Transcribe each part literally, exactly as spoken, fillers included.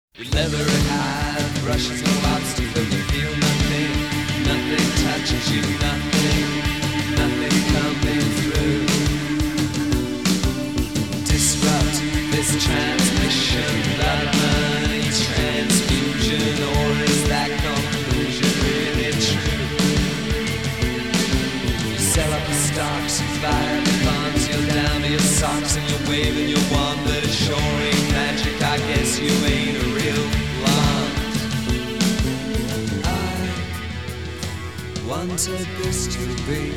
Your leathery hide brushes no obstacle, you feel nothing, nothing touches you, nothing, nothing coming through. Disrupt this transmission, blood money transfusion, or is that conclusion really true? You sell up the stocks, you buy the bonds, you're down to your socks and you're waving your wand, but it sure ain't magic, I guess you ain't a real blonde. I wanted this to be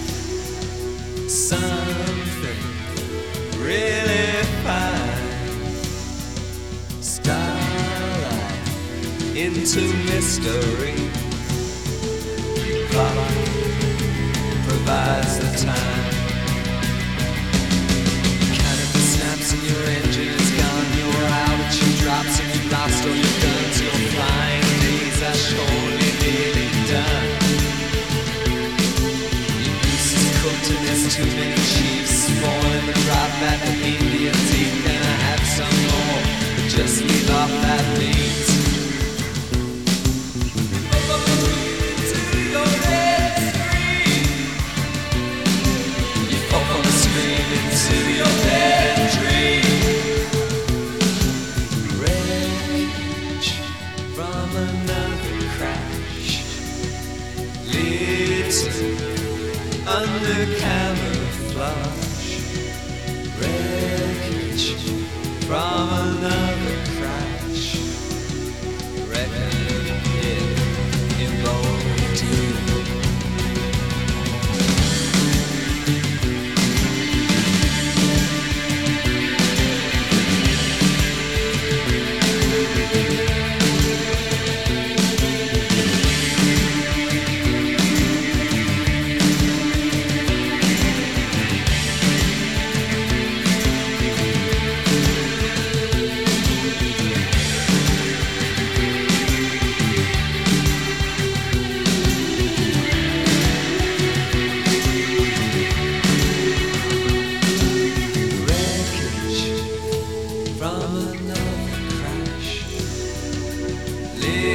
something really fine. Starlight into mystery. Clock provides the time. Canopy snaps and your engine is gone. You're out at your drops and you've lost all your guns. Your flying days are surely nearly done. Your goose is cooked and there's too many chiefs spoiling the crop at the Indians eat. Can I have some more? But just leave off that meat. To your bed and dream. Rage from another crash leads under camouflage. Wreckage from another crash. Reckon it involved you.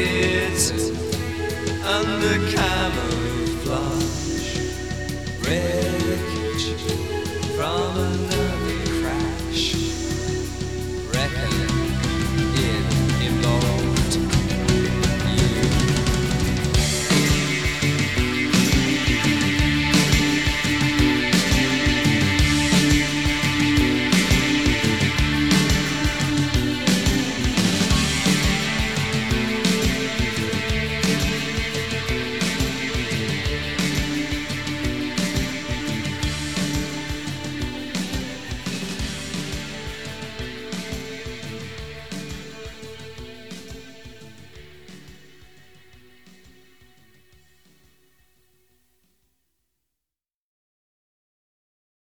Under camouflage, red